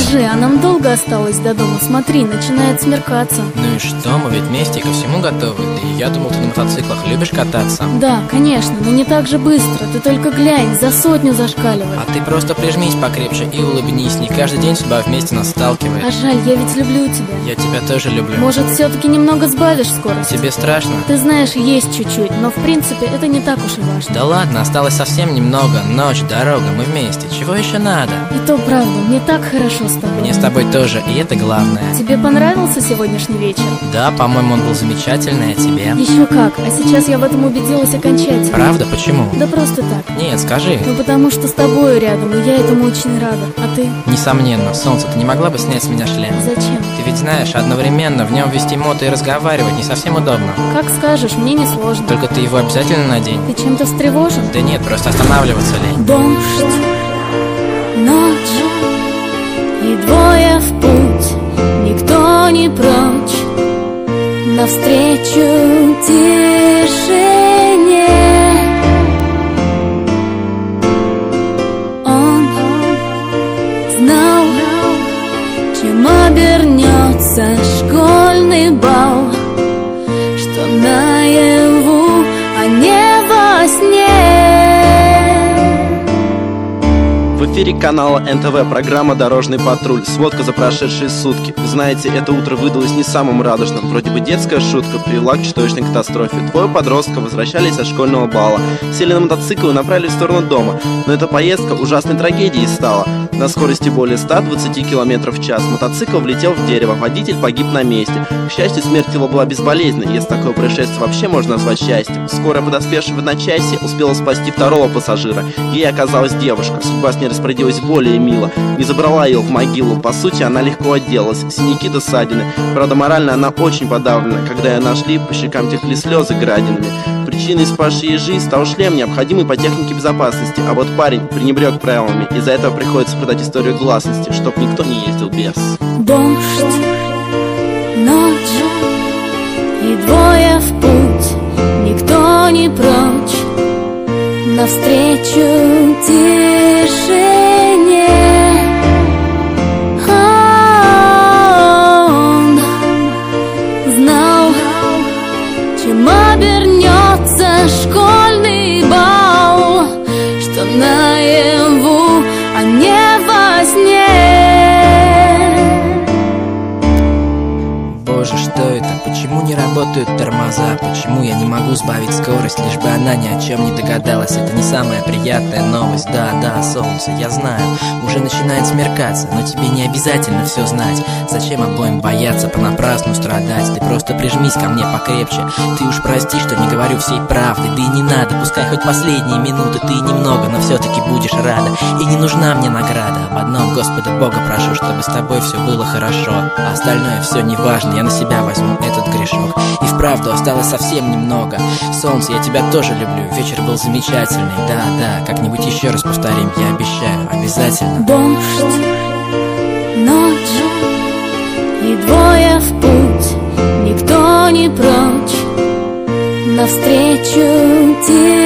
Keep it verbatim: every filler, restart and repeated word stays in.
Скажи, а нам долго осталось до дома? Смотри, начинает смеркаться. Ну и что, мы ведь вместе ко всему готовы. Да и я думал, ты на мотоциклах любишь кататься. Да, конечно, но не так же быстро. Ты только глянь, за сотню зашкаливает. А ты просто прижмись покрепче и улыбнись. Не каждый день судьба вместе нас сталкивает. А жаль, я ведь люблю тебя. Я тебя тоже люблю. Может, все-таки немного сбавишь скорость? Тебе страшно? Ты знаешь, есть чуть-чуть, но в принципе это не так уж и важно. Да ладно, осталось совсем немного. Ночь, дорога, мы вместе. Чего еще надо? И то правда, мне так хорошо с тобой. Мне с тобой тоже, и это главное. Тебе понравился сегодняшний вечер? Да, по-моему, он был замечательный, а тебе? Еще как, а сейчас я в этом убедилась окончательно. Правда? Почему? Да просто так. Нет, скажи. Ну потому что с тобою рядом, и я этому очень рада. А ты? Несомненно. Солнце, ты не могла бы снять с меня шлем? Зачем? Ты ведь знаешь, одновременно в нем вести мото и разговаривать не совсем удобно. Как скажешь, мне не сложно. Только ты его обязательно надень. Ты чем-то встревожен? Да нет, просто останавливаться лень. Дождь, ночь и двое в путь, никто не прочь, навстречу тишине. Он знал, чем обернется школьный бал, что наяву, а не во сне. В эфире канала эн тэ вэ программа «Дорожный патруль». Сводка за прошедшие сутки. Вы знаете, это утро выдалось не самым радужным. Вроде бы детская шутка привела к чудовищной катастрофе. Двое подростков возвращались от школьного бала, сели на мотоцикл и направились в сторону дома. Но эта поездка ужасной трагедией стала. На скорости более ста двадцати километров в час мотоцикл влетел в дерево, водитель погиб на месте. К счастью, смерть его была безболезненной, если такое происшествие вообще можно назвать счастьем. Скорая, подоспевшая в одночасье, успела спасти второго пассажира. Ей оказалась девушка. Судьба с ней распорядилась более мило. Не забрала ее в могилу. По сути, она легко отделалась. Синяки до ссадины. Правда, морально она очень подавлена. Когда ее нашли, по щекам текли слезы градинами. Причиной спасшей ей жизнь стал шлем, необходимый по технике безопасности. А вот парень пренебрег правилами. Из-за этого приходится продать историю гласности, чтоб никто не ездил без. Дождь, ночь и двое в путь, никто не прочь, навстречу тишине. Он знал, чем обернется школьный бал, что наяву, а не во сне. Боже, что это? Почему не работают тормоза? Почему я не могу сбавить скорость, лишь бы она ни о чем не догадалась? Это не самая приятная новость. Да, да, солнце, я знаю, уже начинает смеркаться, но тебе не обязательно все знать. Зачем обоим бояться, понапрасну страдать? Ты просто прижмись ко мне покрепче. Ты уж прости, что не говорю всей правды. Да и не надо, пускай хоть последние минуты ты немного, но все-таки будешь рада. И не нужна мне награда. Об одном Господа Бога прошу, чтобы с тобой все было хорошо. А остальное все не важно, я на себя возьму этот грешок. И вправду осталось совсем немного. Солнце, я тебя тоже люблю. Вечер был замечательный. Да, да, как-нибудь еще раз повторим, я обещаю, обязательно. Дождь, ночь и двое в путь, никто не прочь, навстречу тебе.